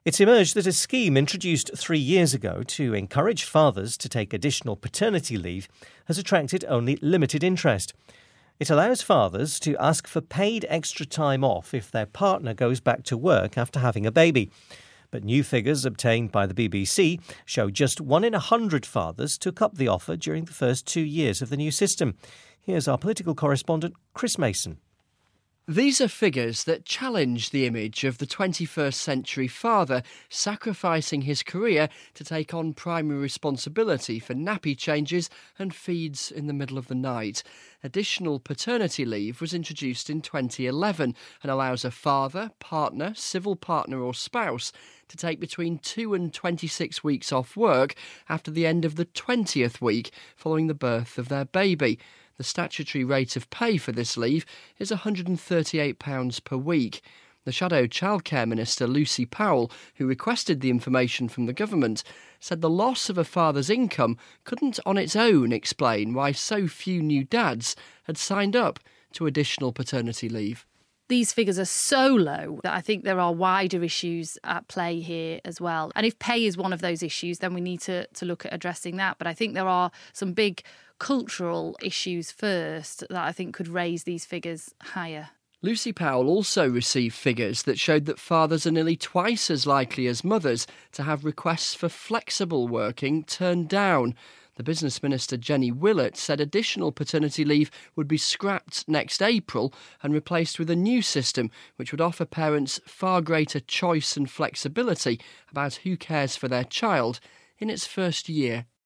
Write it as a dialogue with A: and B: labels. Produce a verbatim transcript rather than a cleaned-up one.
A: It's emerged that a scheme introduced three years ago to encourage fathers to take additional paternity leave has attracted only limited interest. It allows fathers to ask for paid extra time off if their partner goes back to work after having a baby. But new figures obtained by the B B C show just one in a hundred fathers took up the offer during the first two years of the new system. Here's our political correspondent, Chris Mason.
B: These are figures that challenge the image of the twenty-first century father sacrificing his career to take on primary responsibility for nappy changes and feeds in the middle of the night. Additional paternity leave was introduced in twenty eleven and allows a father, partner, civil partner or spouse to take between two and twenty-six weeks off work after the end of the twentieth week following the birth of their baby. The statutory rate of pay for this leave is one hundred thirty-eight pounds per week. The Shadow Childcare Minister, Lucy Powell, who requested the information from the government, said the loss of a father's income couldn't on its own explain why so few new dads had signed up to additional paternity leave.
C: These figures are so low that I think there are wider issues at play here as well. And if pay is one of those issues, then we need to, to look at addressing that. But I think there are some big cultural issues first that I think could raise these figures higher.
B: Lucy Powell also received figures that showed that fathers are nearly twice as likely as mothers to have requests for flexible working turned down. The Business Minister, Jenny Willett, said additional paternity leave would be scrapped next April and replaced with a new system which would offer parents far greater choice and flexibility about who cares for their child in its first year.